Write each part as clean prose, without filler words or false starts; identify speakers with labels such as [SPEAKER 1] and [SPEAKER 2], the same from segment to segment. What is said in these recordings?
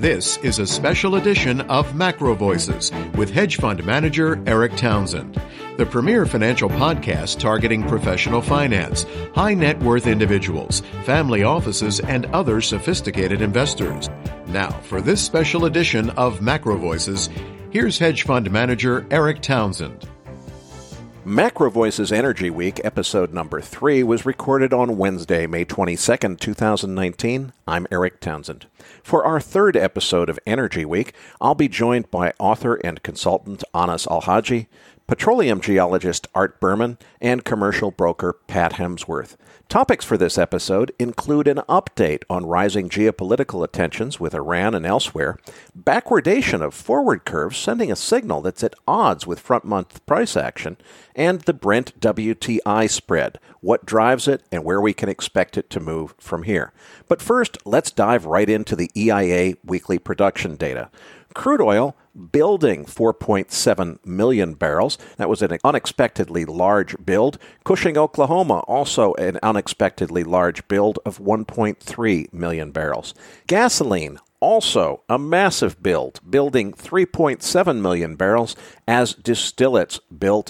[SPEAKER 1] This is a special edition of Macro Voices with hedge fund manager Eric Townsend, the premier financial podcast targeting professional finance, high net worth individuals, family offices, and other sophisticated investors. Now, for this special edition of Macro Voices, here's hedge fund manager Eric Townsend.
[SPEAKER 2] Macro Voices Energy Week, episode number 3, was recorded on Wednesday, May 22nd, 2019. I'm Eric Townsend. For our third episode of Energy Week, I'll be joined by author and consultant Anas Al-Haji, petroleum geologist Art Berman, and commercial broker Pat Hemsworth. Topics for this episode include an update on rising geopolitical tensions with Iran and elsewhere, backwardation of forward curves sending a signal that's at odds with front-month price action, and the Brent WTI spread, what drives it and where we can expect it to move from here. But first, let's dive right into the EIA weekly production data. Crude oil building 4.7 million barrels. That was an unexpectedly large build. Cushing, Oklahoma, also an unexpectedly large build of 1.3 million barrels. Gasoline, also a massive build, building 3.7 million barrels as distillates built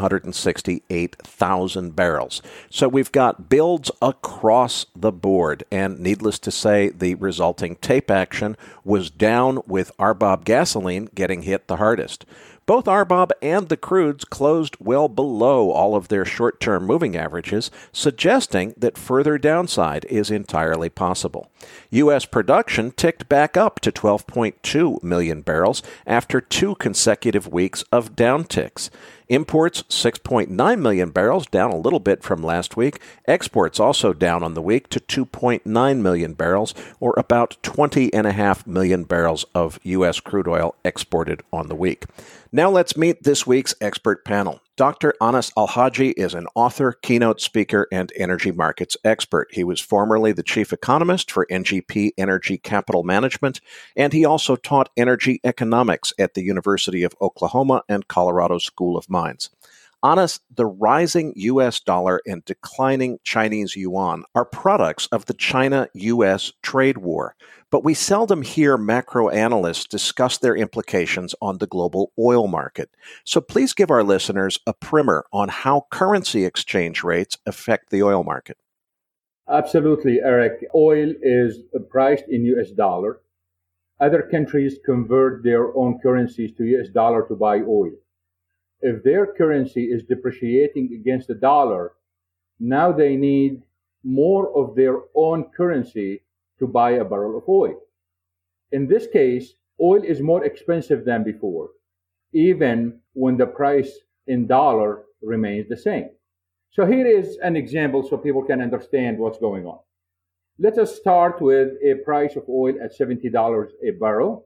[SPEAKER 2] 768,000 barrels. So we've got builds across the board, and needless to say, the resulting tape action was down with RBOB gasoline getting hit the hardest. Both RBOB and the crudes closed well below all of their short-term moving averages, suggesting that further downside is entirely possible. U.S. production ticked back up to 12.2 million barrels after 2 consecutive weeks of downticks. Imports, 6.9 million barrels, down a little bit from last week. Exports also down on the week to 2.9 million barrels, or about 20.5 million barrels of U.S. crude oil exported on the week. Now let's meet this week's expert panel. Dr. Anas Al-Haji is an author, keynote speaker, and energy markets expert. He was formerly the chief economist for NGP Energy Capital Management, and he also taught energy economics at the University of Oklahoma and Colorado School of Mines. Anas, the rising U.S. dollar and declining Chinese yuan are products of the China-U.S. trade war, but we seldom hear macro analysts discuss their implications on the global oil market. So please give our listeners a primer on how currency exchange rates affect the oil market.
[SPEAKER 3] Absolutely, Eric. Oil is priced in U.S. dollar. Other countries convert their own currencies to U.S. dollar to buy oil. If their currency is depreciating against the dollar, now they need more of their own currency to buy a barrel of oil. In this case, oil is more expensive than before, even when the price in dollar remains the same. So here is an example so people can understand what's going on. Let us start with a price of oil at $70 a barrel,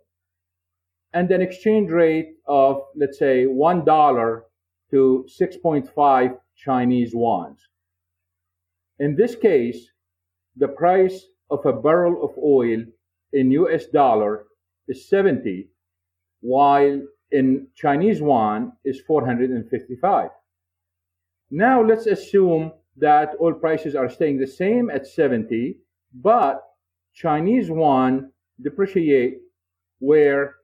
[SPEAKER 3] and an exchange rate of, let's say, $1 to 6.5 Chinese yuan. In this case, the price of a barrel of oil in US dollar is 70, while in Chinese yuan is 455. Now let's assume that oil prices are staying the same at 70, but Chinese yuan depreciate where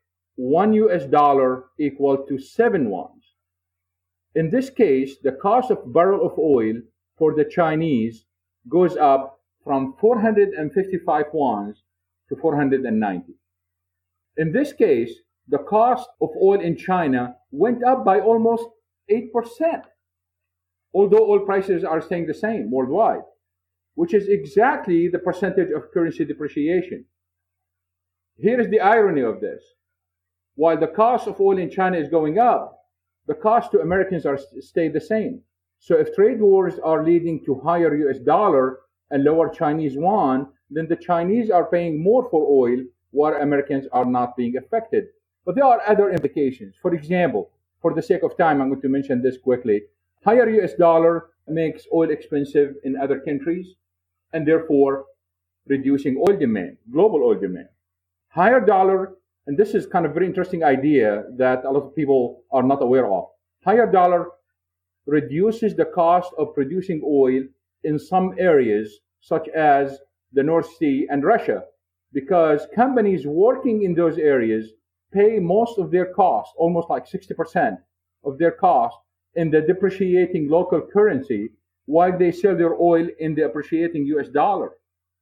[SPEAKER 3] $1 equal to 7 yuan. In this case, the cost of barrel of oil for the Chinese goes up from 455 yuan to 490. In this case, the cost of oil in China went up by almost 8%, although oil prices are staying the same worldwide, which is exactly the percentage of currency depreciation. Here is the irony of this. While the cost of oil in China is going up, the cost to Americans stay the same. So if trade wars are leading to higher US dollar and lower Chinese yuan, then the Chinese are paying more for oil, while Americans are not being affected. But there are other implications. For example, for the sake of time, I'm going to mention this quickly. Higher US dollar makes oil expensive in other countries, and therefore reducing oil demand, global oil demand. Higher dollar, and this is kind of a very interesting idea that a lot of people are not aware of. Higher dollar reduces the cost of producing oil in some areas, such as the North Sea and Russia, because companies working in those areas pay most of their costs, almost like 60% of their cost, in the depreciating local currency, while they sell their oil in the appreciating US dollar.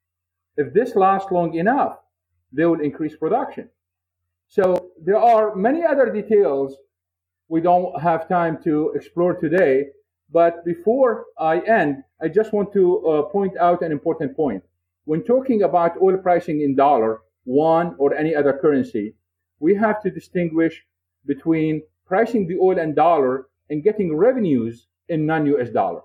[SPEAKER 3] If this lasts long enough, they will increase production. So there are many other details we don't have time to explore today. But before I end, I just want to point out an important point. When talking about oil pricing in dollar, won, or any other currency, we have to distinguish between pricing the oil in dollar and getting revenues in non-US dollar.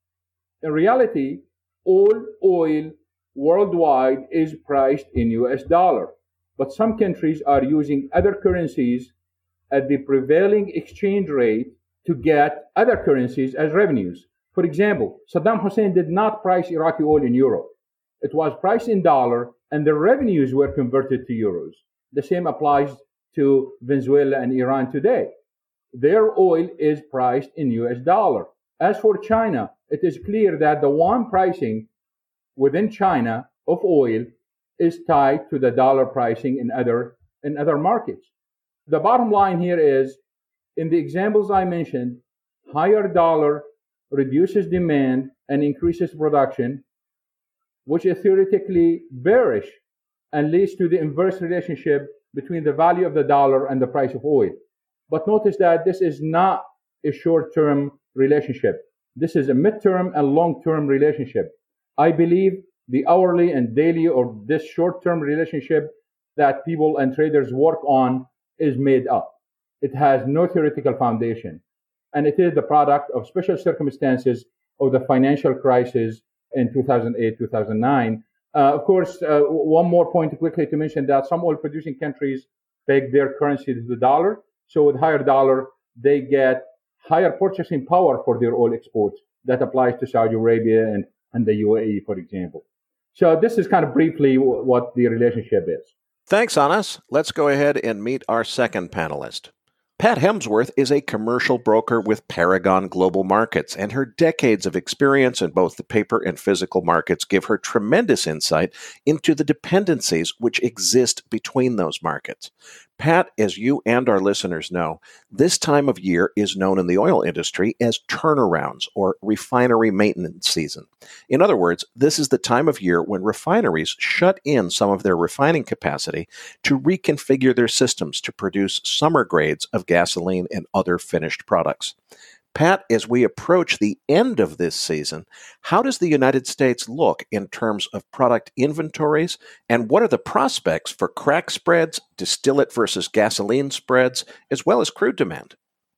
[SPEAKER 3] In reality, all oil worldwide is priced in US dollar, but some countries are using other currencies at the prevailing exchange rate to get other currencies as revenues. For example, Saddam Hussein did not price Iraqi oil in euro. It was priced in dollar, and the revenues were converted to euros. The same applies to Venezuela and Iran today. Their oil is priced in US dollar. As for China, it is clear that the yuan pricing within China of oil is tied to the dollar pricing in other markets. The bottom line here is, in the examples I mentioned, higher dollar reduces demand and increases production, which is theoretically bearish and leads to the inverse relationship between the value of the dollar and the price of oil. But notice that this is not a short-term relationship. This is a mid-term and long-term relationship. I believe the hourly and daily or this short-term relationship that people and traders work on is made up. It has no theoretical foundation. And it is the product of special circumstances of the financial crisis in 2008, 2009. Of course, one more point quickly to mention that some oil-producing countries peg their currency to the dollar. So with higher dollar, they get higher purchasing power for their oil exports. That applies to Saudi Arabia and the UAE, for example. So this is kind of briefly what the relationship is.
[SPEAKER 2] Thanks, Anas. Let's go ahead and meet our second panelist. Pat Hemsworth is a commercial broker with Paragon Global Markets, and her decades of experience in both the paper and physical markets give her tremendous insight into the dependencies which exist between those markets. Pat, as you and our listeners know, this time of year is known in the oil industry as turnarounds or refinery maintenance season. In other words, this is the time of year when refineries shut in some of their refining capacity to reconfigure their systems to produce summer grades of gasoline and other finished products. Pat, as we approach the end of this season, how does the United States look in terms of product inventories, and what are the prospects for crack spreads, distillate versus gasoline spreads, as well as crude demand?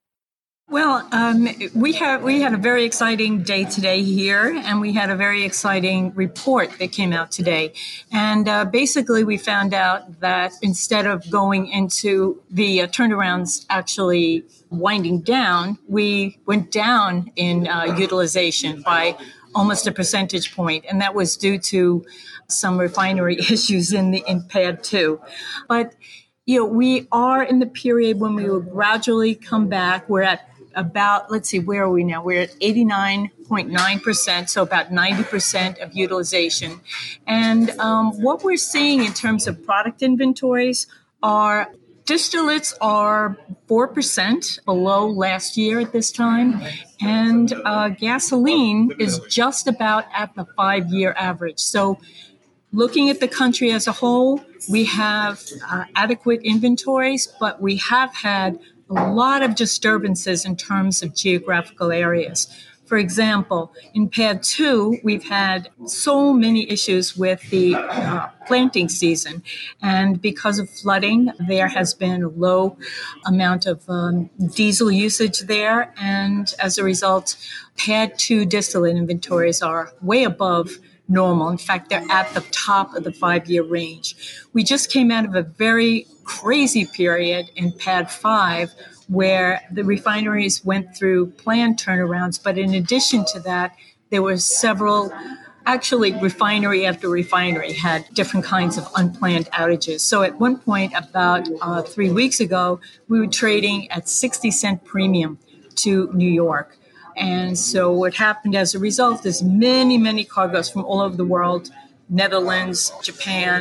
[SPEAKER 4] Well, we had a very exciting day today here, and we had a very exciting report that came out today. And basically, we found out that instead of going into the turnarounds actually winding down, we went down in utilization by almost a percentage point, and that was due to some refinery issues in PADD 2. But we are in the period when we will gradually come back. We're at about, let's see, where are we now? We're at 89.9%, so about 90% of utilization. And what we're seeing in terms of product inventories are distillates are 4% below last year at this time, and gasoline is just about at the 5-year average. So looking at the country as a whole, we have adequate inventories, but we have had a lot of disturbances in terms of geographical areas. For example, in PADD 2, we've had so many issues with the planting season. And because of flooding, there has been a low amount of diesel usage there. And as a result, PADD 2 distillate inventories are way above normal. In fact, they're at the top of the 5-year range. We just came out of a very crazy period in PADD 5 where the refineries went through planned turnarounds. But in addition to that, there were several, actually refinery after refinery had different kinds of unplanned outages. So at one point, about 3 weeks ago, we were trading at 60-cent premium to New York. And so what happened as a result is many, many cargoes from all over the world, Netherlands, Japan,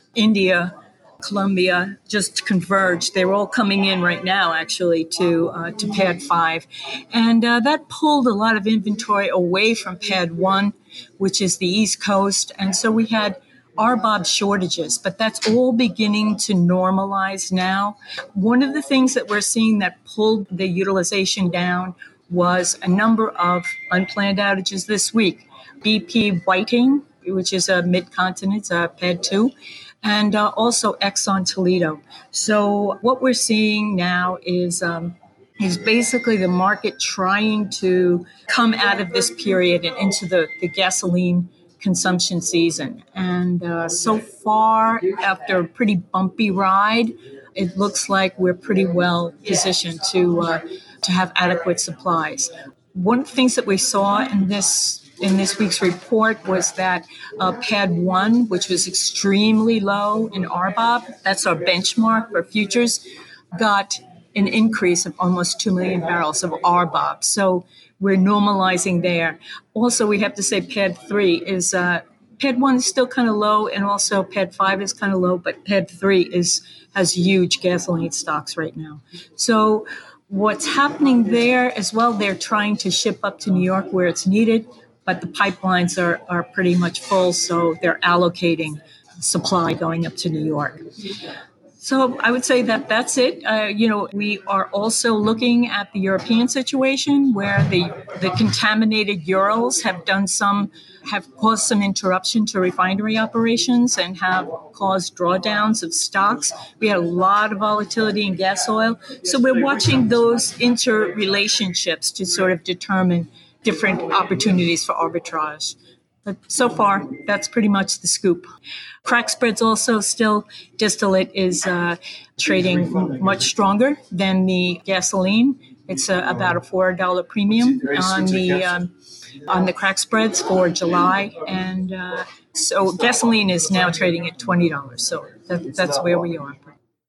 [SPEAKER 4] India, Colombia just converged. They're all coming in right now, actually, to Pad 5. And that pulled a lot of inventory away from Pad 1, which is the East Coast. And so we had RBOB shortages, but that's all beginning to normalize now. One of the things that we're seeing that pulled the utilization down was a number of unplanned outages this week. BP Whiting, which is a mid-continent, Pad 2, and also Exxon Toledo. So what we're seeing now is basically the market trying to come out of this period and into the gasoline consumption season. And so far, after a pretty bumpy ride, it looks like we're pretty well positioned to have adequate supplies. One of the things that we saw in this week's report was that Pad 1, which was extremely low in RBOB, that's our benchmark for futures, got an increase of almost 2 million barrels of RBOB. So we're normalizing there. Also, we have to say Pad 3 is, Pad 1 is still kind of low, and also Pad 5 is kind of low, but Pad 3 has huge gasoline stocks right now. So what's happening there as well, they're trying to ship up to New York where it's needed, but the pipelines are pretty much full, so they're allocating supply going up to New York. So I would say that that's it. We are also looking at the European situation where the contaminated Urals have caused some interruption to refinery operations and have caused drawdowns of stocks. We had a lot of volatility in gas oil. So we're watching those interrelationships to sort of determine different opportunities for arbitrage. But so far, that's pretty much the scoop. Crack spreads also still, distillate is trading much stronger than the gasoline. It's about a $4 premium on the crack spreads for July. And so gasoline is now trading at $20. So that's where we are.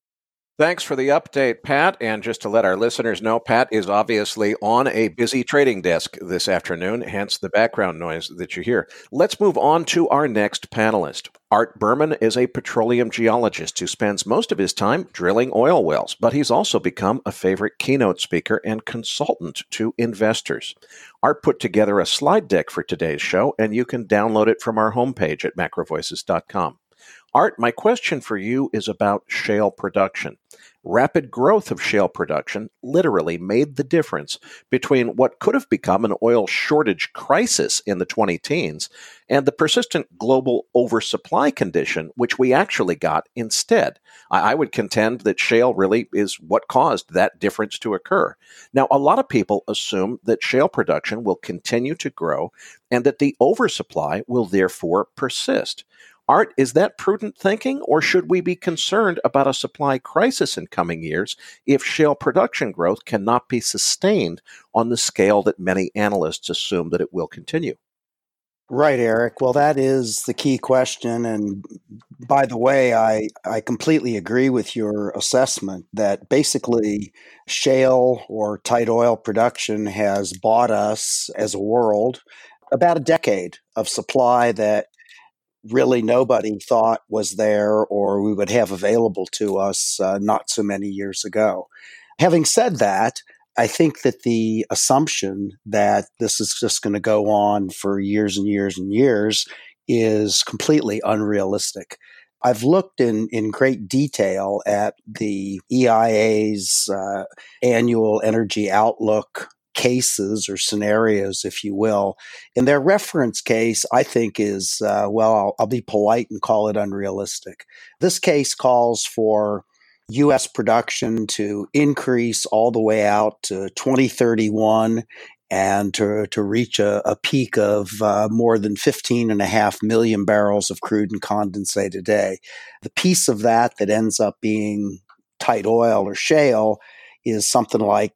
[SPEAKER 2] Thanks for the update, Pat. And just to let our listeners know, Pat is obviously on a busy trading desk this afternoon, hence the background noise that you hear. Let's move on to our next panelist. Art Berman is a petroleum geologist who spends most of his time drilling oil wells, but he's also become a favorite keynote speaker and consultant to investors. Art put together a slide deck for today's show, and you can download it from our homepage at macrovoices.com. Art, my question for you is about shale production. Rapid growth of shale production literally made the difference between what could have become an oil shortage crisis in the 20-teens and the persistent global oversupply condition, which we actually got instead. I would contend that shale really is what caused that difference to occur. Now, a lot of people assume that shale production will continue to grow and that the oversupply will therefore persist. Art, is that prudent thinking, or should we be concerned about a supply crisis in coming years if shale production growth cannot be sustained on the scale that many analysts assume that it will continue?
[SPEAKER 5] Right, Eric. Well, that is the key question. And by the way, I completely agree with your assessment that basically shale or tight oil production has bought us as a world about a decade of supply that really nobody thought was there or we would have available to us not so many years ago. Having said that, I think that the assumption that this is just going to go on for years and years and years is completely unrealistic. I've looked in great detail at the EIA's annual energy outlook cases or scenarios, if you will. And their reference case, I think, is, I'll be polite and call it unrealistic. This case calls for U.S. production to increase all the way out to 2031 and to reach a peak of more than 15.5 million barrels of crude and condensate a day. The piece of that ends up being tight oil or shale is something like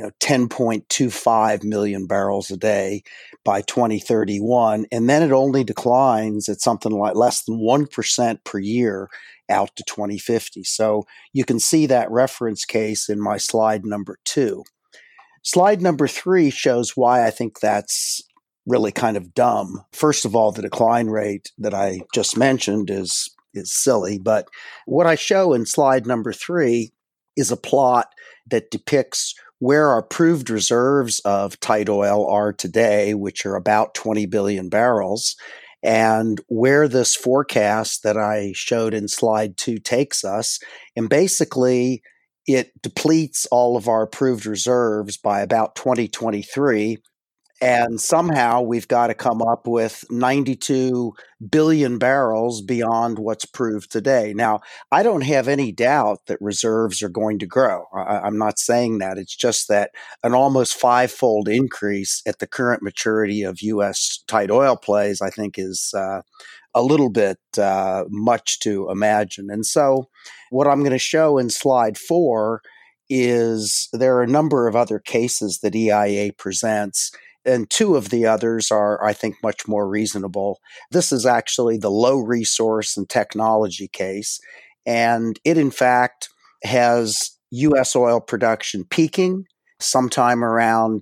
[SPEAKER 5] 10.25 million barrels a day by 2031. And then it only declines at something like less than 1% per year out to 2050. So you can see that reference case in my slide number 2. Slide number 3 shows why I think that's really kind of dumb. First of all, the decline rate that I just mentioned is is silly. But what I show in slide number 3 is a plot that depicts where our proved reserves of tight oil are today, which are about 20 billion barrels, and where this forecast that I showed in slide 2 takes us. And basically, it depletes all of our proved reserves by about 2023. And somehow we've got to come up with 92 billion barrels beyond what's proved today. Now, I don't have any doubt that reserves are going to grow. I'm not saying that. It's just that an almost five-fold increase at the current maturity of U.S. tight oil plays, I think, is a little bit much to imagine. And so what I'm going to show in slide 4 is there are a number of other cases that EIA presents, and 2 of the others are, I think, much more reasonable. This is actually the low resource and technology case, and it, in fact, has U.S. oil production peaking sometime around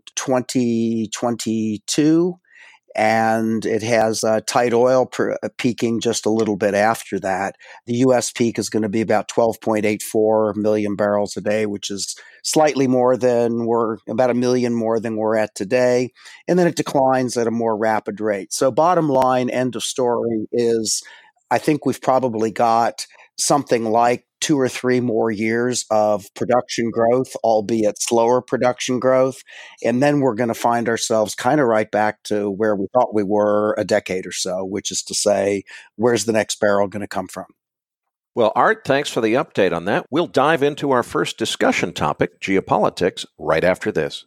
[SPEAKER 5] 2022, and it has tight oil peaking just a little bit after that. The U.S. peak is going to be about 12.84 million barrels a day, which is slightly more than about 1 million more than we're at today. And then it declines at a more rapid rate. So bottom line, end of story is I think we've probably got something like 2 or 3 more years of production growth, albeit slower production growth. And then we're going to find ourselves kind of right back to where we thought we were a decade or so, which is to say, where's the next barrel going to come from?
[SPEAKER 2] Well, Art, thanks for the update on that. We'll dive into our first discussion topic, geopolitics, right after this.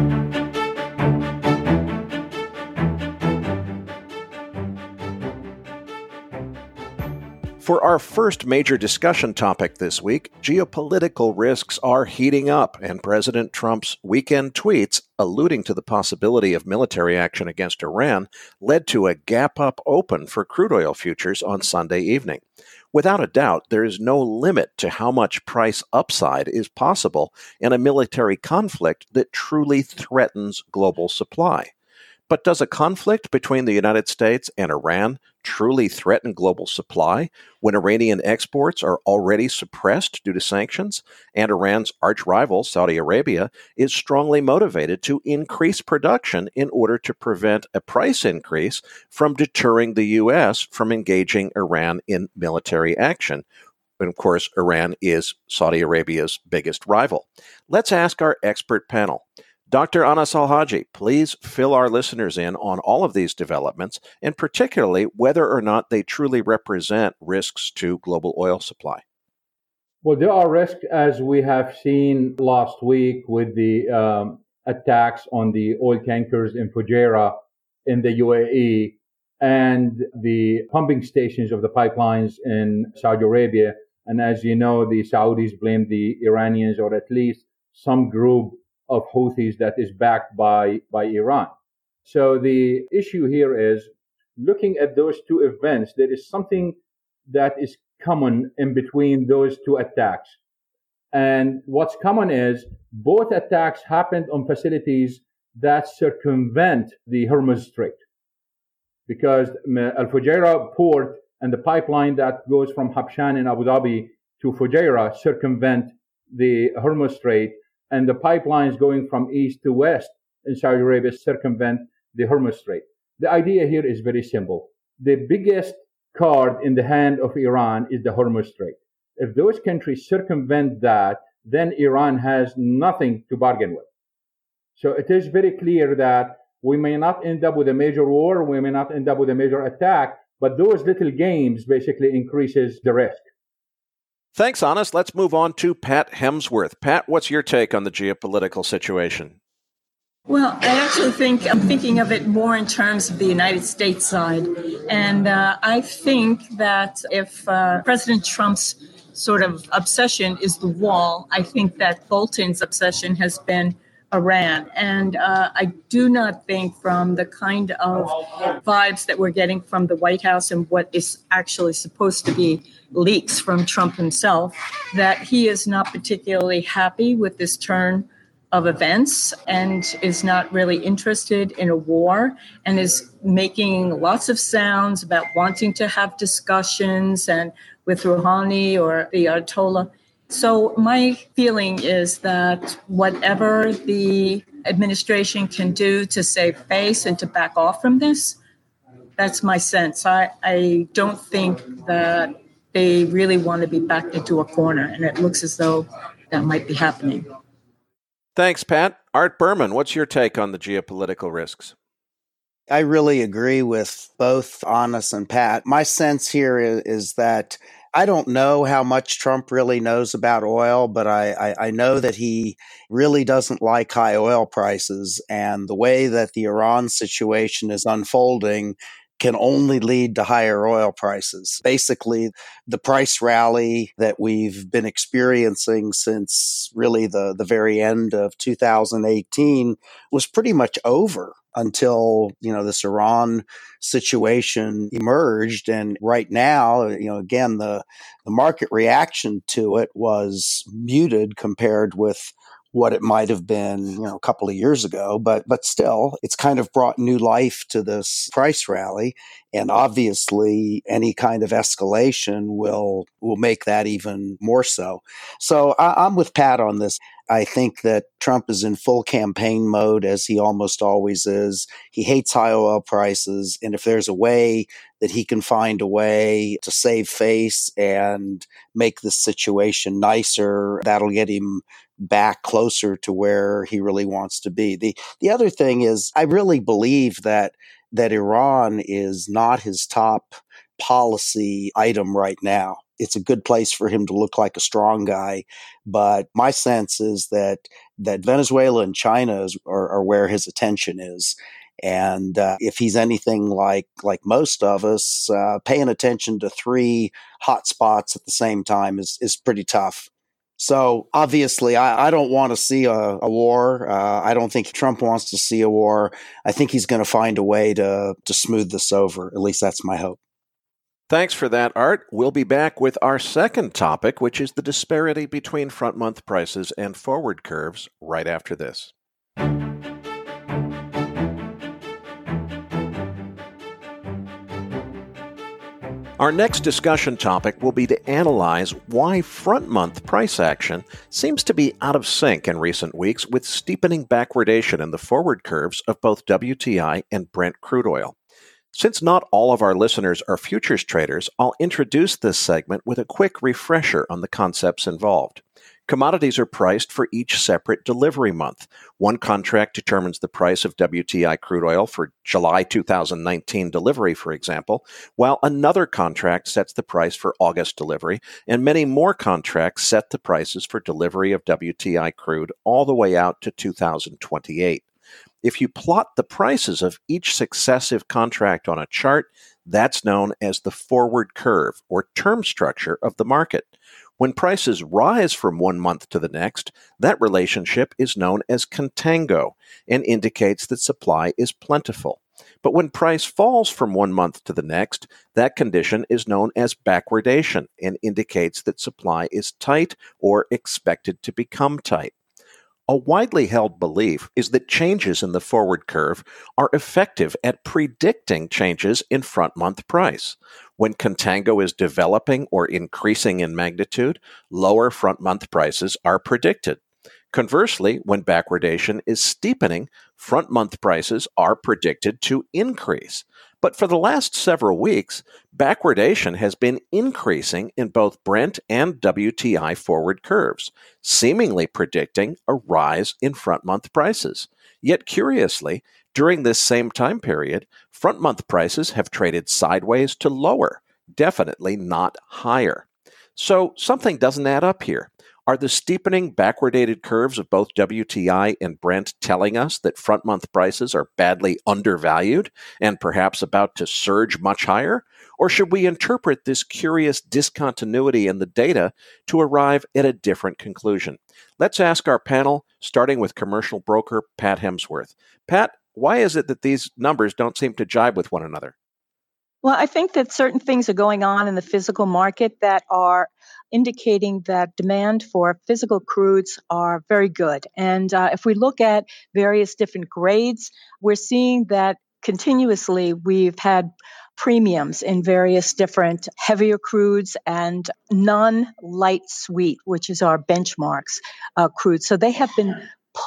[SPEAKER 2] For our first major discussion topic this week, geopolitical risks are heating up, and President Trump's weekend tweets alluding to the possibility of military action against Iran led to a gap-up open for crude oil futures on Sunday evening. Without a doubt, there is no limit to how much price upside is possible in a military conflict that truly threatens global supply. But does a conflict between the United States and Iran truly threaten global supply when Iranian exports are already suppressed due to sanctions, and Iran's arch-rival, Saudi Arabia, is strongly motivated to increase production in order to prevent a price increase from deterring the U.S. from engaging Iran in military action? And of course, Iran is Saudi Arabia's biggest rival. Let's ask our expert panel. Dr. Anas Al-Haji, please fill our listeners in on all of these developments, and particularly whether or not they truly represent risks to global oil supply.
[SPEAKER 3] Well, there are risks, as we have seen last week with the attacks on the oil tankers in Fujairah in the UAE and the pumping stations of the pipelines in Saudi Arabia. And as you know, the Saudis blame the Iranians, or at least some group of Houthis that is backed by Iran. So the issue here is looking at those 2 events, there is something that is common in between those 2 attacks. And what's common is both attacks happened on facilities that circumvent the Hormuz Strait. Because Al-Fujairah port and the pipeline that goes from Habshan in Abu Dhabi to Fujairah circumvent the Hormuz Strait, and the pipelines going from east to west in Saudi Arabia circumvent the Hormuz Strait. The idea here is very simple. The biggest card in the hand of Iran is the Hormuz Strait. If those countries circumvent that, then Iran has nothing to bargain with. So it is very clear that we may not end up with a major war, we may not end up with a major attack, but those little games basically increases the risk.
[SPEAKER 2] Thanks, Anas. Let's move on to Pat Hemsworth. Pat, what's your take on the geopolitical situation?
[SPEAKER 4] Well, I actually think I'm thinking of it more in terms of the United States side. And I think that if President Trump's sort of obsession is the wall, I think that Bolton's obsession has been Iran. And I do not think, from the kind of vibes that we're getting from the White House and what is actually supposed to be leaks from Trump himself, that he is not particularly happy with this turn of events and is not really interested in a war and is making lots of sounds about wanting to have discussions and with Rouhani or the Ayatollah. So my feeling is that whatever the administration can do to save face and to back off from this, that's my sense. I don't think that they really want to be backed into a corner, and it looks as though that might be happening.
[SPEAKER 2] Thanks, Pat. Art Berman, what's your take on the geopolitical risks?
[SPEAKER 5] I really agree with both Anas and Pat. My sense here is that I don't know how much Trump really knows about oil, but I know that he really doesn't like high oil prices. And the way that the Iran situation is unfolding can only lead to higher oil prices. Basically, the price rally that we've been experiencing since really the very end of 2018 was pretty much over until, this Iran situation emerged. And right now, again, the market reaction to it was muted compared with what it might have been, a couple of years ago, but still, it's kind of brought new life to this price rally, and obviously, any kind of escalation will make that even more so. So I'm with Pat on this. I think that Trump is in full campaign mode, as he almost always is. He hates high oil prices, and if there's a way that he can find a way to save face and make this situation nicer, that'll get him back closer to where he really wants to be. The other thing is, I really believe that Iran is not his top policy item right now. It's a good place for him to look like a strong guy, but my sense is that Venezuela and China are where his attention is. And if he's anything like most of us, paying attention to three hot spots at the same time is pretty tough. So obviously, I don't want to see a war. I don't think Trump wants to see a war. I think he's going to find a way to smooth this over. At least that's my hope.
[SPEAKER 2] Thanks for that, Art. We'll be back with our second topic, which is the disparity between front-month prices and forward curves, right after this. Our next discussion topic will be to analyze why front-month price action seems to be out of sync in recent weeks with steepening backwardation in the forward curves of both WTI and Brent crude oil. Since not all of our listeners are futures traders, I'll introduce this segment with a quick refresher on the concepts involved. Commodities are priced for each separate delivery month. One contract determines the price of WTI crude oil for July 2019 delivery, for example, while another contract sets the price for August delivery, and many more contracts set the prices for delivery of WTI crude all the way out to 2028. If you plot the prices of each successive contract on a chart, that's known as the forward curve or term structure of the market. When prices rise from one month to the next, that relationship is known as contango and indicates that supply is plentiful. But when price falls from one month to the next, that condition is known as backwardation and indicates that supply is tight or expected to become tight. A widely held belief is that changes in the forward curve are effective at predicting changes in front-month price. When contango is developing or increasing in magnitude, lower front-month prices are predicted. Conversely, when backwardation is steepening, front-month prices are predicted to increase. But for the last several weeks, backwardation has been increasing in both Brent and WTI forward curves, seemingly predicting a rise in front-month prices. Yet curiously, during this same time period, front-month prices have traded sideways to lower, definitely not higher. So something doesn't add up here. Are the steepening backwardated curves of both WTI and Brent telling us that front-month prices are badly undervalued and perhaps about to surge much higher? Or should we interpret this curious discontinuity in the data to arrive at a different conclusion? Let's ask our panel, starting with commercial broker Pat Hemsworth. Pat, why is it that these numbers don't seem to jibe with one another?
[SPEAKER 4] Well, I think that certain things are going on in the physical market that are indicating that demand for physical crudes are very good. And if we look at various different grades, we're seeing that continuously we've had premiums in various different heavier crudes and non-light sweet, which is our benchmarks crude. So they have been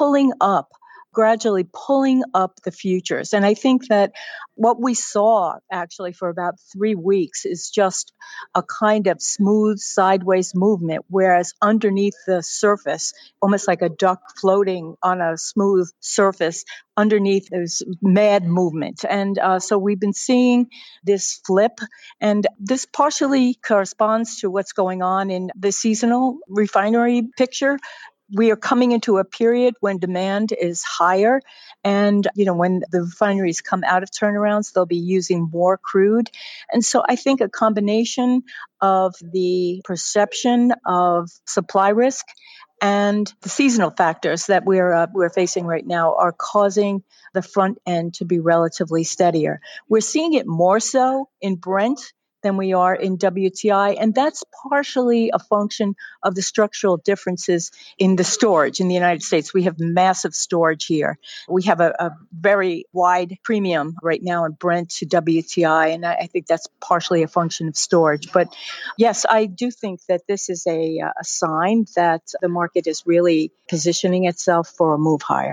[SPEAKER 4] gradually pulling up the futures. And I think that what we saw actually for about 3 weeks is just a kind of smooth sideways movement, whereas underneath the surface, almost like a duck floating on a smooth surface, underneath there's mad movement. And so we've been seeing this flip, and this partially corresponds to what's going on in the seasonal refinery picture. We are coming into a period when demand is higher. And, when the refineries come out of turnarounds, they'll be using more crude. And so I think a combination of the perception of supply risk and the seasonal factors that we're facing right now are causing the front end to be relatively steadier. We're seeing it more so in Brent than we are in WTI. And that's partially a function of the structural differences in the storage in the United States. We have massive storage here. We have a very wide premium right now in Brent to WTI, and I think that's partially a function of storage. But yes, I do think that this is a sign that the market is really positioning itself for a move higher.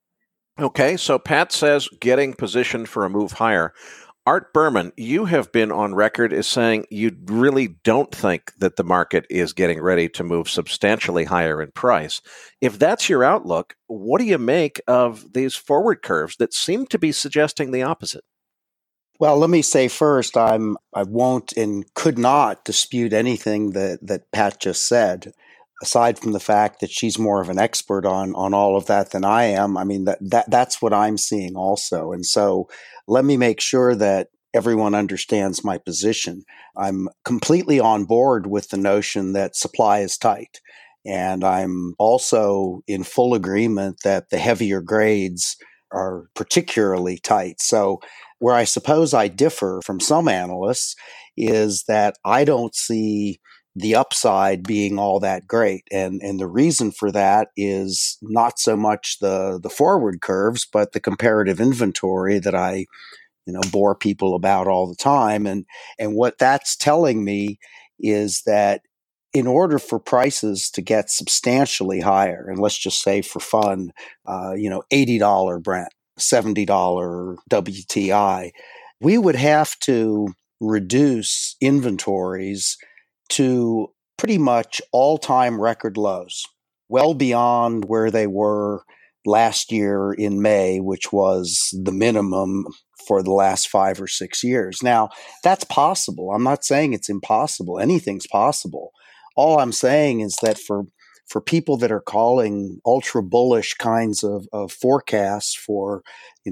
[SPEAKER 2] Okay, so Pat says getting positioned for a move higher. Art Berman, you have been on record as saying you really don't think that the market is getting ready to move substantially higher in price. If that's your outlook, what do you make of these forward curves that seem to be suggesting the opposite?
[SPEAKER 5] Well, let me say first, I won't and could not dispute anything that Pat just said. Aside from the fact that she's more of an expert on all of that than I am, I mean, that's what I'm seeing also. And so let me make sure that everyone understands my position. I'm completely on board with the notion that supply is tight. And I'm also in full agreement that the heavier grades are particularly tight. So where I suppose I differ from some analysts is that I don't see the upside being all that great. And the reason for that is not so much the forward curves, but the comparative inventory that I bore people about all the time. And what that's telling me is that in order for prices to get substantially higher, and let's just say for fun, $80 Brent, $70 WTI, we would have to reduce inventories to pretty much all-time record lows, well beyond where they were last year in May, which was the minimum for the last 5 or 6 years. Now, that's possible. I'm not saying it's impossible. Anything's possible. All I'm saying is that for people that are calling ultra bullish kinds of forecasts for,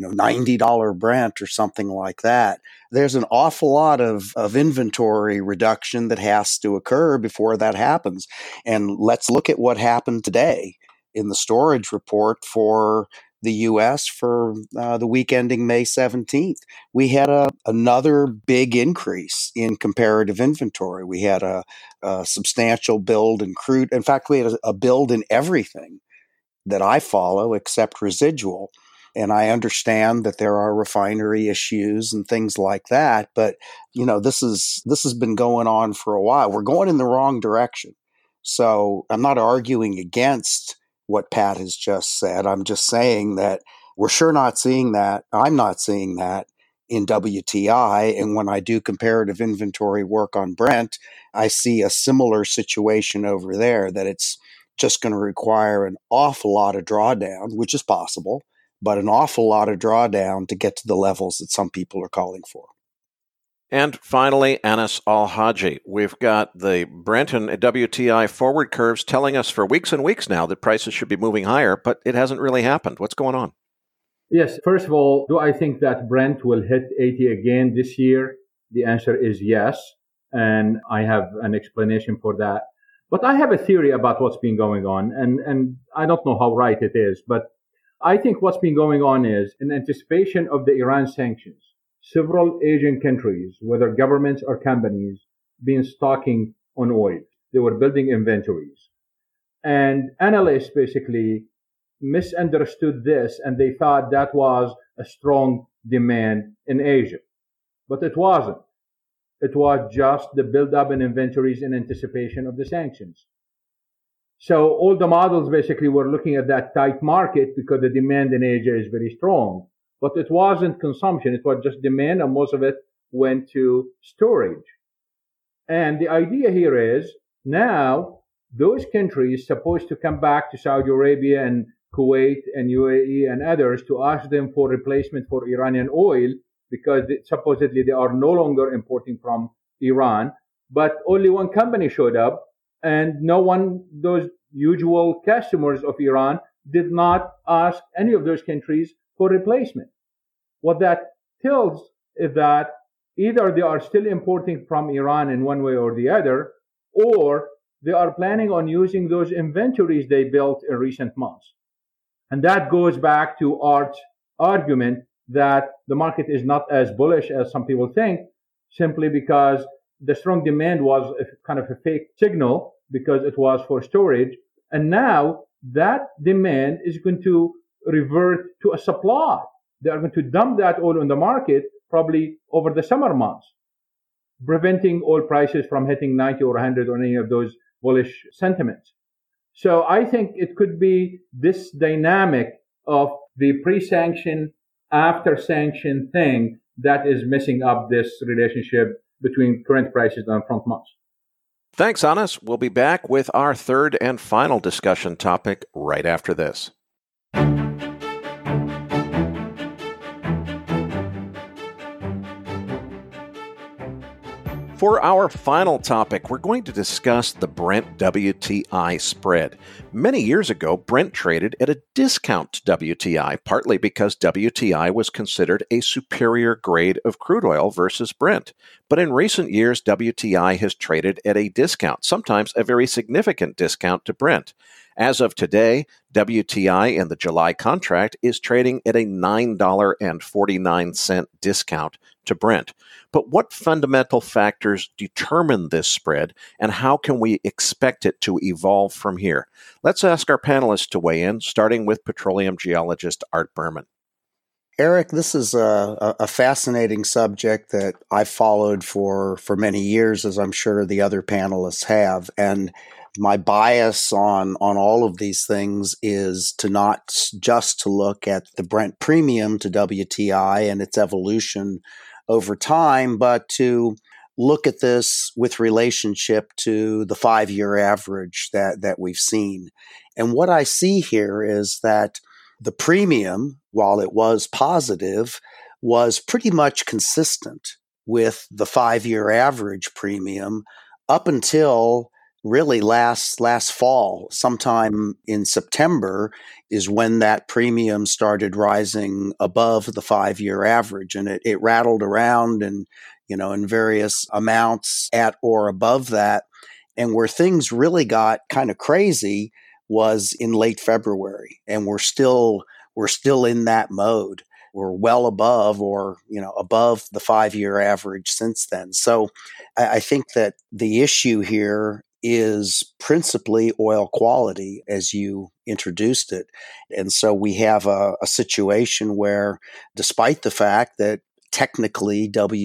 [SPEAKER 5] $90 Brent or something like that, there's an awful lot of inventory reduction that has to occur before that happens. And let's look at what happened today in the storage report for the U.S. for the week ending May 17th. We had another big increase in comparative inventory. We had a substantial build in crude. In fact, we had a build in everything that I follow except residual. And I understand that there are refinery issues and things like that. But, this has been going on for a while. We're going in the wrong direction. So I'm not arguing against what Pat has just said. I'm just saying that we're sure not seeing that. I'm not seeing that in WTI. And when I do comparative inventory work on Brent, I see a similar situation over there, that it's just going to require an awful lot of drawdown, which is possible, but an awful lot of drawdown to get to the levels that some people are calling for.
[SPEAKER 2] And finally, Anas Al-Haji. We've got the Brent and WTI forward curves telling us for weeks and weeks now that prices should be moving higher, but it hasn't really happened. What's going on?
[SPEAKER 3] Yes, first of all, do I think that Brent will hit 80 again this year? The answer is yes, and I have an explanation for that. But I have a theory about what's been going on, and I don't know how right it is, but I think what's been going on is, in anticipation of the Iran sanctions, several Asian countries, whether governments or companies, been stocking on oil. They were building inventories. And analysts basically misunderstood this, and they thought that was a strong demand in Asia. But it wasn't. It was just the build-up in inventories in anticipation of the sanctions. So all the models basically were looking at that tight market because the demand in Asia is very strong. But it wasn't consumption. It was just demand, and most of it went to storage. And the idea here is now those countries supposed to come back to Saudi Arabia and Kuwait and UAE and others to ask them for replacement for Iranian oil because supposedly they are no longer importing from Iran. But only one company showed up, and no one, those usual customers of Iran, did not ask any of those countries for replacement. What that tells is that either they are still importing from Iran in one way or the other, or they are planning on using those inventories they built in recent months. And that goes back to Art's argument that the market is not as bullish as some people think, simply because the strong demand was a kind of a fake signal because it was for storage. And now that demand is going to revert to a supply. They are going to dump that oil on the market probably over the summer months, preventing oil prices from hitting 90 or 100 or any of those bullish sentiments. So I think it could be this dynamic of the pre-sanction, after-sanction thing that is messing up this relationship between current prices and front months.
[SPEAKER 2] Thanks, Anas. We'll be back with our third and final discussion topic right after this. For our final topic, we're going to discuss the Brent WTI spread. Many years ago, Brent traded at a discount to WTI, partly because WTI was considered a superior grade of crude oil versus Brent. But in recent years, WTI has traded at a discount, sometimes a very significant discount to Brent. As of today, WTI in the July contract is trading at a $9.49 discount to Brent. But what fundamental factors determine this spread, and how can we expect it to evolve from here? Let's ask our panelists to weigh in, starting with petroleum geologist Art Berman.
[SPEAKER 5] Eric, this is a fascinating subject that I've followed for many years, as I'm sure the other panelists have. And my bias on all of these things is to not just to look at the Brent premium to WTI and its evolution over time, but to look at this with relationship to the 5-year average that we've seen. And what I see here is that the premium, while it was positive, was pretty much consistent with the 5-year average premium up until really last fall. Sometime in September is when that premium started rising above the 5-year average, and it rattled around and in various amounts at or above that. And where things really got kind of crazy was in late February, and we're still in that mode. We're well above or above the 5-year average since then. So I think that the issue here is principally oil quality, as you introduced it. And so we have a situation where, despite the fact that technically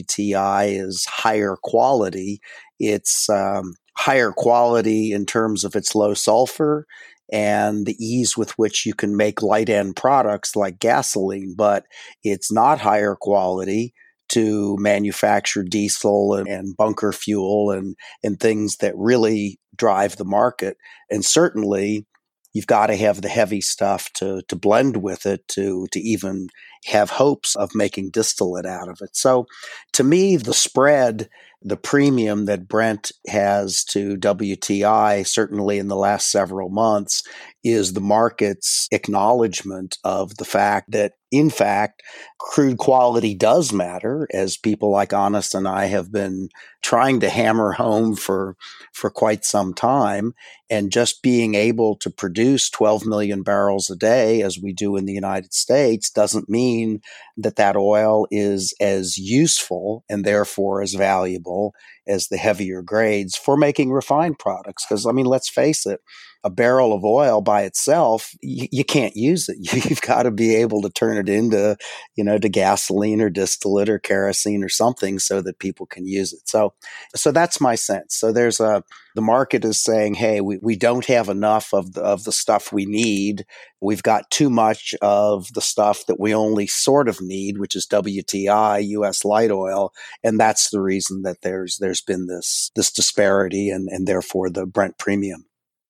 [SPEAKER 5] WTI is higher quality, it's higher quality in terms of its low sulfur and the ease with which you can make light end products like gasoline, but it's not higher quality to manufacture diesel and bunker fuel and things that really drive the market. And certainly you've got to have the heavy stuff to blend with it to even have hopes of making distillate out of it. So to me, the spread, the premium that Brent has to WTI, certainly in the last several months, is the market's acknowledgement of the fact that, in fact, crude quality does matter, as people like Anas and I have been trying to hammer home for quite some time. And just being able to produce 12 million barrels a day, as we do in the United States, doesn't mean mean that that oil is as useful and therefore as valuable as the heavier grades for making refined products. Because, I mean, let's face it, a barrel of oil by itself, you can't use it. You've got to be able to turn it into, to gasoline or distillate or kerosene or something so that people can use it. So that's my sense. So the market is saying, hey, we don't have enough of the stuff we need. We've got too much of the stuff that we only sort of need, which is WTI, U.S. light oil. And that's the reason that there's been this disparity and therefore the Brent premium.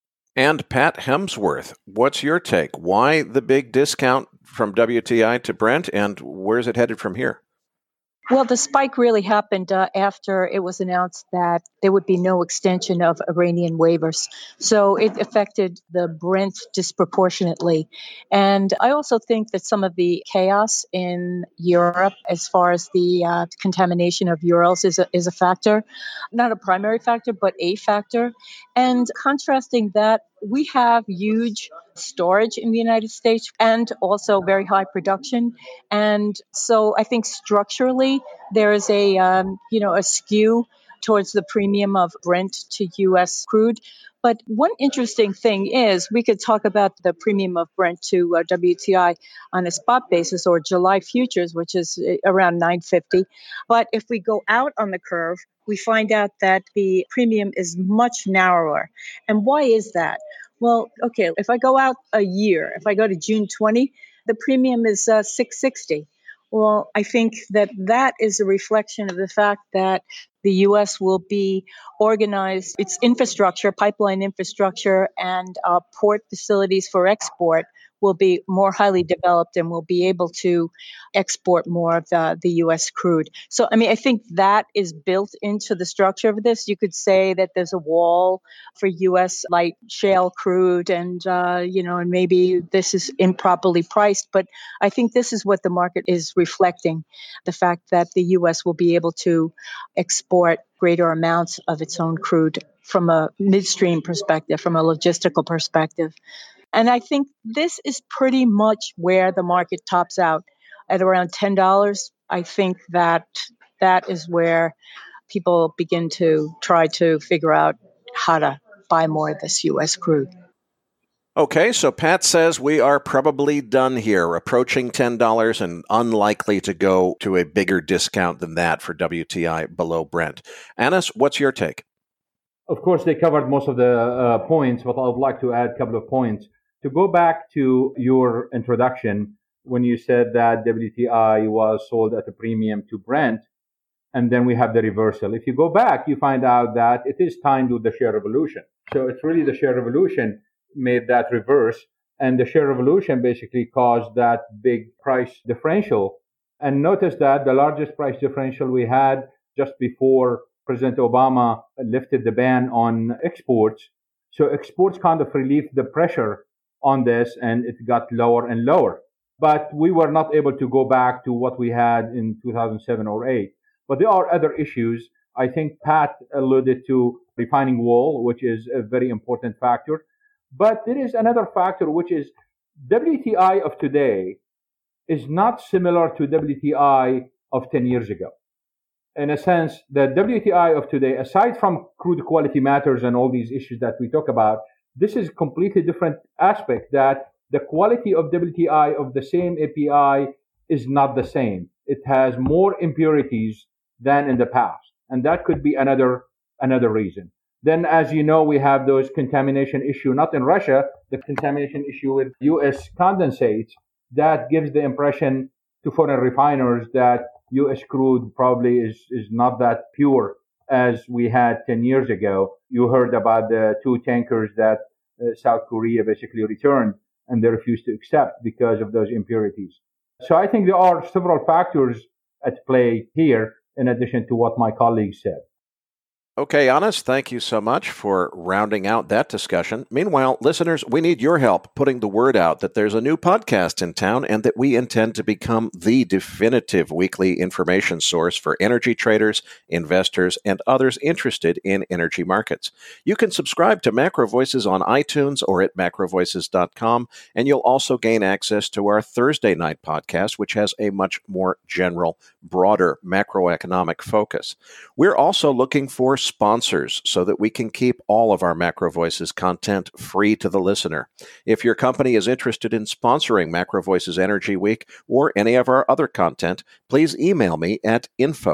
[SPEAKER 2] And Pat Hemsworth, what's your take? Why the big discount from WTI to Brent, and where's it headed from here?
[SPEAKER 4] Well, the spike really happened after it was announced that there would be no extension of Iranian waivers. So it affected the Brent disproportionately. And I also think that some of the chaos in Europe, as far as the contamination of Urals, is a factor. Not a primary factor, but a factor. And contrasting that, we have huge storage in the United States and also very high production. And so I think structurally there is a skew towards the premium of Brent to U.S. crude. But one interesting thing is we could talk about the premium of Brent to WTI on a spot basis or July futures, which is around $9.50. But if we go out on the curve, we find out that the premium is much narrower. And why is that? Well, okay, if I go out a year, if I go to June 20, the premium is $6.60. Well, I think that is a reflection of the fact that the U.S. will be organized, its infrastructure, pipeline infrastructure, and port facilities for export will be more highly developed and will be able to export more of the U.S. crude. So, I mean, I think that is built into the structure of this. You could say that there's a wall for U.S. light shale crude and maybe this is improperly priced. But I think this is what the market is reflecting, the fact that the U.S. will be able to export greater amounts of its own crude from a midstream perspective, from a logistical perspective. And I think this is pretty much where the market tops out at around $10. I think that is where people begin to try to figure out how to buy more of this U.S. crude.
[SPEAKER 2] Okay, so Pat says we are probably done here, approaching $10 and unlikely to go to a bigger discount than that for WTI below Brent. Anas, what's your take?
[SPEAKER 3] Of course, they covered most of the points, but I would like to add a couple of points. To go back to your introduction, when you said that WTI was sold at a premium to Brent, and then we have the reversal. If you go back, you find out that it is timed with the share revolution. So it's really the share revolution made that reverse, and the share revolution basically caused that big price differential. And notice that the largest price differential we had just before President Obama lifted the ban on exports. So exports kind of relieved the pressure on this, and it got lower and lower. But we were not able to go back to what we had in 2007 or 8. But there are other issues. I think Pat alluded to refining wall, which is a very important factor. But there is another factor, which is WTI of today is not similar to WTI of 10 years ago. In a sense, the WTI of today, aside from crude quality matters and all these issues that we talk about, this is a completely different aspect, that the quality of WTI of the same API is not the same. It has more impurities than in the past. And that could be another reason. Then, as you know, we have those contamination issue, not in Russia, the contamination issue with U.S. condensates that gives the impression to foreign refiners that U.S. crude probably is not that pure as we had 10 years ago. You heard about the 2 tankers that South Korea basically returned and they refused to accept because of those impurities. So I think there are several factors at play here in addition to what my colleagues said.
[SPEAKER 2] Okay, Anas, thank you so much for rounding out that discussion. Meanwhile, listeners, we need your help putting the word out that there's a new podcast in town and that we intend to become the definitive weekly information source for energy traders, investors, and others interested in energy markets. You can subscribe to Macro Voices on iTunes or at macrovoices.com, and you'll also gain access to our Thursday night podcast, which has a much more general, broader macroeconomic focus. We're also looking for sponsors so that we can keep all of our Macro Voices content free to the listener. If your company is interested in sponsoring Macro Voices Energy Week or any of our other content, please email me at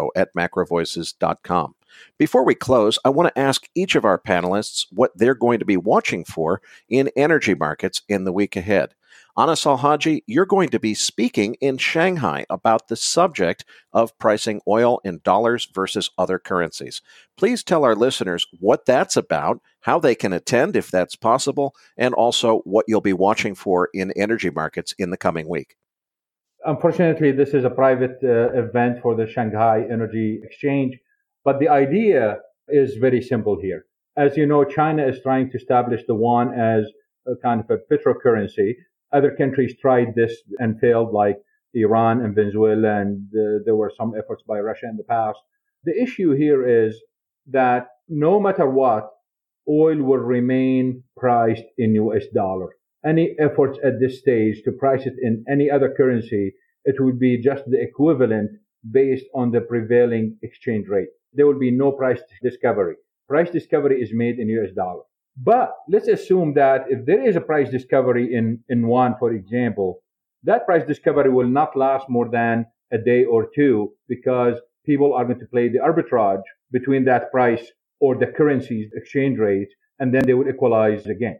[SPEAKER 2] info@macrovoices.com. Before we close, I want to ask each of our panelists what they're going to be watching for in energy markets in the week ahead. Anas Al-Haji, you're going to be speaking in Shanghai about the subject of pricing oil in dollars versus other currencies. Please tell our listeners what that's about, how they can attend if that's possible, and also what you'll be watching for in energy markets in the coming week.
[SPEAKER 3] Unfortunately, this is a private event for the Shanghai Energy Exchange, but the idea is very simple here. As you know, China is trying to establish the yuan as a kind of a petrocurrency. Other countries tried this and failed, like Iran and Venezuela, and there were some efforts by Russia in the past. The issue here is that no matter what, oil will remain priced in US dollar. Any efforts at this stage to price it in any other currency, it would be just the equivalent based on the prevailing exchange rate. There will be no price discovery. Price discovery is made in US dollar. But let's assume that if there is a price discovery in yuan, for example, that price discovery will not last more than a day or two because people are going to play the arbitrage between that price or the currency's exchange rate, and then they will equalize again.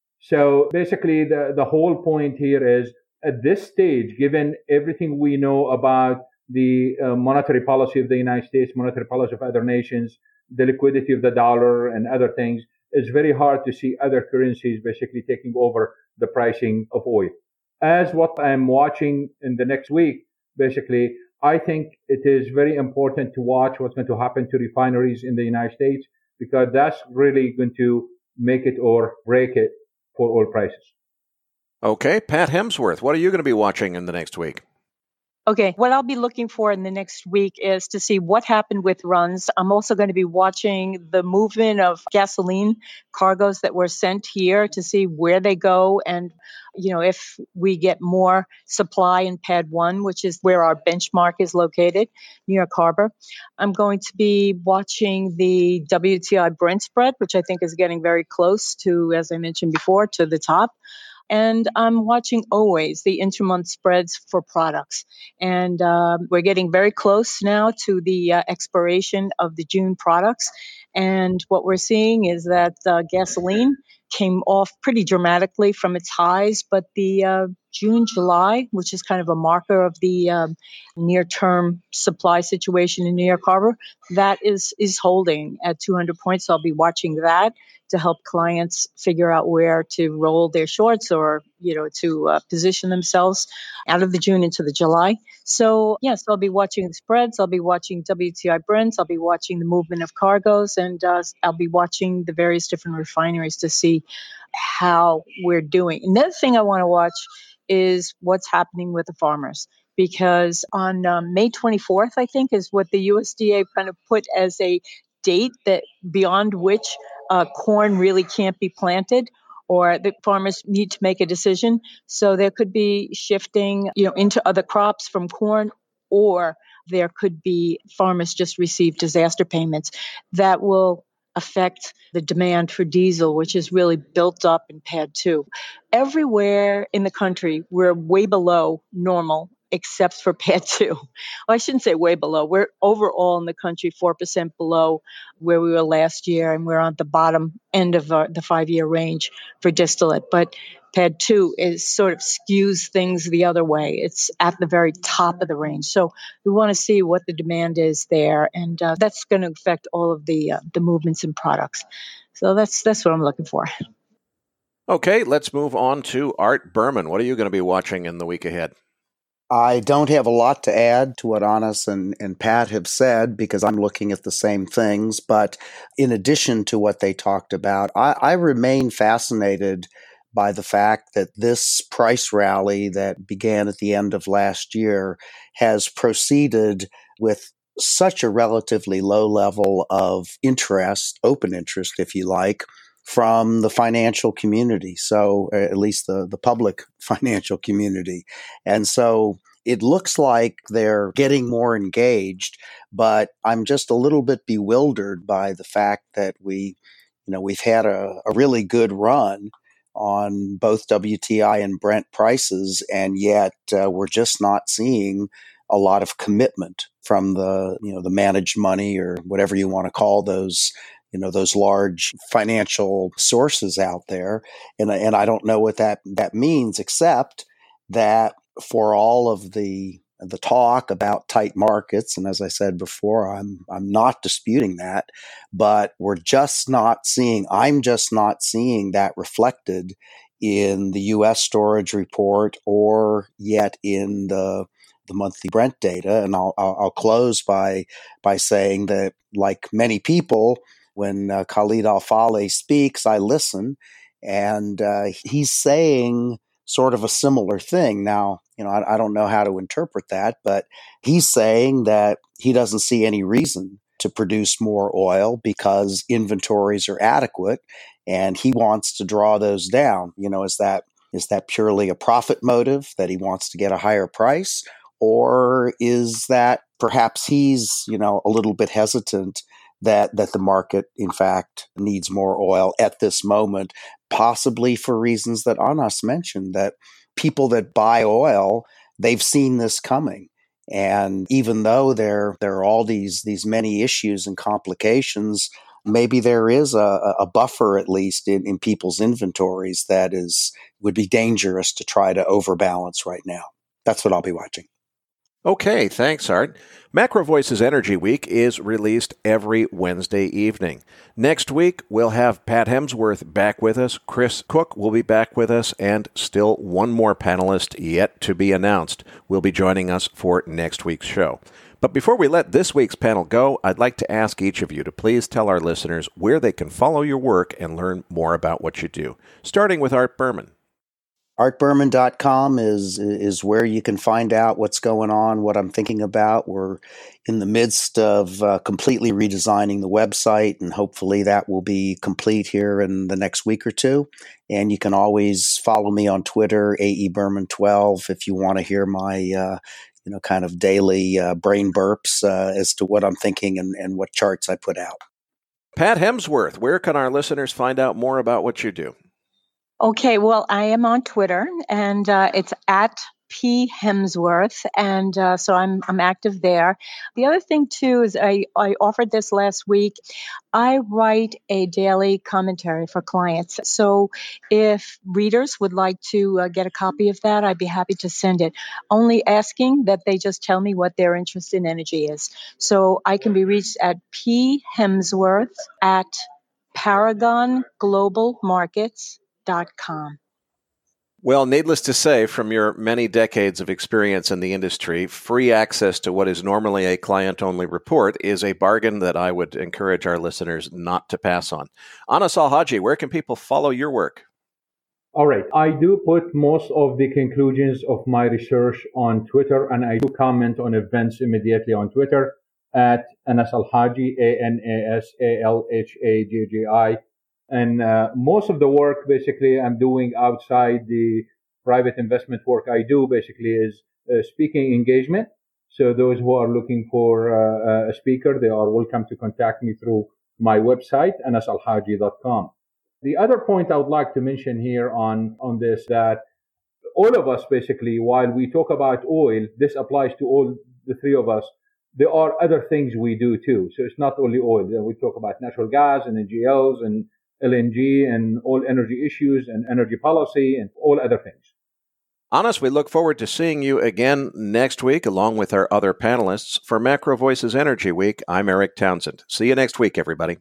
[SPEAKER 3] So basically, the whole point here is at this stage, given everything we know about the monetary policy of the United States, monetary policy of other nations, the liquidity of the dollar and other things, it's very hard to see other currencies basically taking over the pricing of oil. As what I'm watching in the next week, basically, I think it is very important to watch what's going to happen to refineries in the United States, because that's really going to make it or break it for oil prices.
[SPEAKER 2] Okay, Pat Hemsworth, what are you going to be watching in the next week?
[SPEAKER 4] Okay, what I'll be looking for in the next week is to see what happened with runs. I'm also going to be watching the movement of gasoline cargoes that were sent here to see where they go and, if we get more supply in Pad 1, which is where our benchmark is located, New York Harbor. I'm going to be watching the WTI Brent spread, which I think is getting very close to, as I mentioned before, to the top. And I'm watching always the intermonth spreads for products. And we're getting very close now to the expiration of the June products. And what we're seeing is that gasoline came off pretty dramatically from its highs, but the June, July, which is kind of a marker of the near-term supply situation in New York Harbor, that is holding at 200 points. So I'll be watching that to help clients figure out where to roll their shorts or, to position themselves out of the June into the July. So, yes, I'll be watching the spreads. I'll be watching WTI Brents. I'll be watching the movement of cargoes, and I'll be watching the various different refineries to see how we're doing. Another thing I want to watch is what's happening with the farmers. Because on May 24th, I think, is what the USDA kind of put as a date that beyond which corn really can't be planted, or the farmers need to make a decision. So there could be shifting, into other crops from corn, or there could be farmers just receive disaster payments that will affect the demand for diesel, which is really built up in Pad 2. Everywhere in the country, we're way below normal, except for Pad 2. Well, I shouldn't say way below. We're overall in the country 4% below where we were last year, and we're on the bottom end of the 5-year range for distillate. But Pad 2 is sort of skews things the other way. It's at the very top of the range. So we want to see what the demand is there, and that's going to affect all of the movements in products. So that's what I'm looking for.
[SPEAKER 2] Okay, let's move on to Art Berman. What are you going to be watching in the week ahead?
[SPEAKER 5] I don't have a lot to add to what Anas and Pat have said because I'm looking at the same things. But in addition to what they talked about, I remain fascinated by the fact that this price rally that began at the end of last year has proceeded with such a relatively low level of interest, open interest, if you like, from the financial community. So at least the public financial community. And so it looks like they're getting more engaged, but I'm just a little bit bewildered by the fact that we've had a really good run on both WTI and Brent prices, and yet we're just not seeing a lot of commitment from the managed money or whatever you want to call those large financial sources out there. And I don't know what that means, except that for all of the talk about tight markets, and as I said before, I'm not disputing that, but I'm just not seeing that reflected in the U.S. storage report or yet in the monthly Brent data. And I'll close by saying that, like many people, when Khalid Al-Faleh speaks, I listen, and he's saying sort of a similar thing. Now, I don't know how to interpret that, but he's saying that he doesn't see any reason to produce more oil because inventories are adequate, and he wants to draw those down. Is that purely a profit motive that he wants to get a higher price, or is that perhaps he's a little bit hesitant that the market, in fact, needs more oil at this moment, possibly for reasons that Anas mentioned, that people that buy oil, they've seen this coming. And even though there are all these many issues and complications, maybe there is a buffer, at least in people's inventories, that would be dangerous to try to overbalance right now. That's what I'll be watching.
[SPEAKER 2] Okay, thanks, Art. Macro Voices Energy Week is released every Wednesday evening. Next week, we'll have Pat Hemsworth back with us, Chris Cook will be back with us, and still one more panelist yet to be announced will be joining us for next week's show. But before we let this week's panel go, I'd like to ask each of you to please tell our listeners where they can follow your work and learn more about what you do, starting with Art Berman.
[SPEAKER 5] ArtBerman.com is where you can find out what's going on, what I'm thinking about. We're in the midst of completely redesigning the website, and hopefully that will be complete here in the next week or two. And you can always follow me on Twitter, AEBerman12, if you want to hear my kind of daily brain burps as to what I'm thinking and what charts I put out.
[SPEAKER 2] Pat Hemsworth, where can our listeners find out more about what you do?
[SPEAKER 4] Okay, well, I am on Twitter, and it's at P. Hemsworth, and so I'm active there. The other thing, too, is I offered this last week. I write a daily commentary for clients. So if readers would like to get a copy of that, I'd be happy to send it, only asking that they just tell me what their interest in energy is. So I can be reached at phemsworth at ParagonGlobalMarkets.com.
[SPEAKER 2] Well, needless to say, from your many decades of experience in the industry, free access to what is normally a client-only report is a bargain that I would encourage our listeners not to pass on. Anas Al-Haji, where can people follow your work?
[SPEAKER 3] All right. I do put most of the conclusions of my research on Twitter, and I do comment on events immediately on Twitter at Anas Al-Haji, ANASALHAJJI. And most of the work, basically, I'm doing outside the private investment work I do, basically, is speaking engagement. So those who are looking for a speaker, they are welcome to contact me through my website, anasalhaji.com. The other point I would like to mention here on this, that all of us, basically, while we talk about oil, this applies to all the three of us. There are other things we do, too. So it's not only oil. We talk about natural gas and NGLs and LNG and all energy issues and energy policy and all other things.
[SPEAKER 2] Anas, we look forward to seeing you again next week along with our other panelists. For Macro Voices Energy Week, I'm Eric Townsend. See you next week, everybody.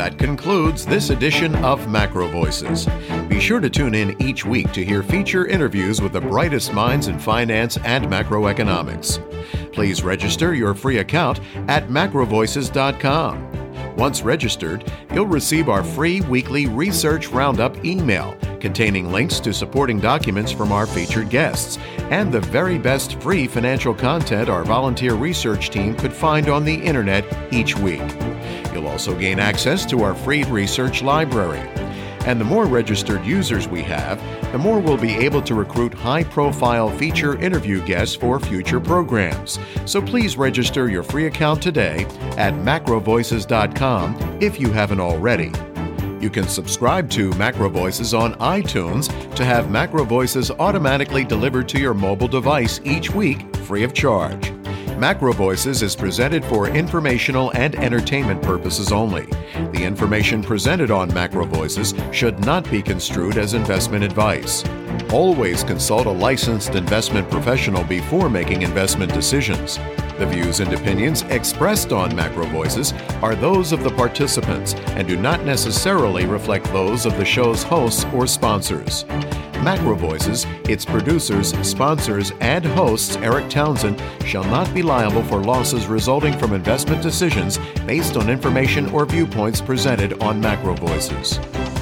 [SPEAKER 1] That concludes this edition of Macro Voices. Be sure to tune in each week to hear feature interviews with the brightest minds in finance and macroeconomics. Please register your free account at macrovoices.com. Once registered, you'll receive our free weekly Research Roundup email containing links to supporting documents from our featured guests and the very best free financial content our volunteer research team could find on the internet each week. You'll also gain access to our free research library. And the more registered users we have, the more we'll be able to recruit high-profile feature interview guests for future programs. So please register your free account today at macrovoices.com if you haven't already. You can subscribe to Macro Voices on iTunes to have Macro Voices automatically delivered to your mobile device each week, free of charge. Macro Voices is presented for informational and entertainment purposes only. The information presented on Macro Voices should not be construed as investment advice. Always consult a licensed investment professional before making investment decisions. The views and opinions expressed on Macro Voices are those of the participants and do not necessarily reflect those of the show's hosts or sponsors. Macro Voices, its producers, sponsors, and hosts, Eric Townsend, shall not be liable for losses resulting from investment decisions based on information or viewpoints presented on Macro Voices.